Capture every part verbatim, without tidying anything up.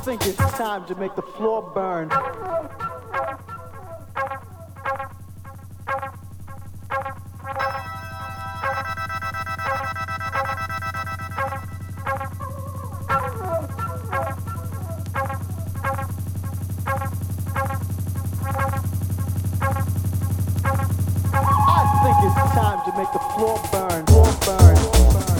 think it's time to make the floor burn. I think it's time to make the floor burn. Floor burn. Floor burn.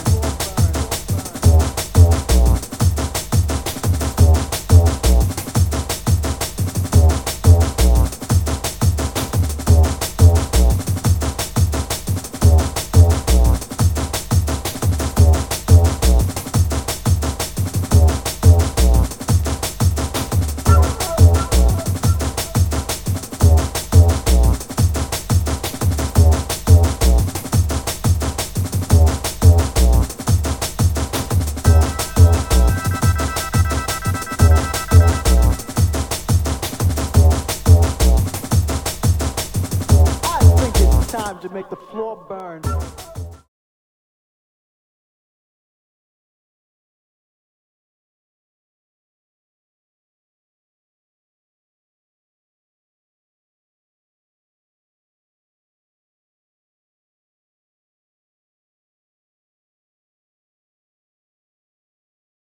Time to make the floor burn.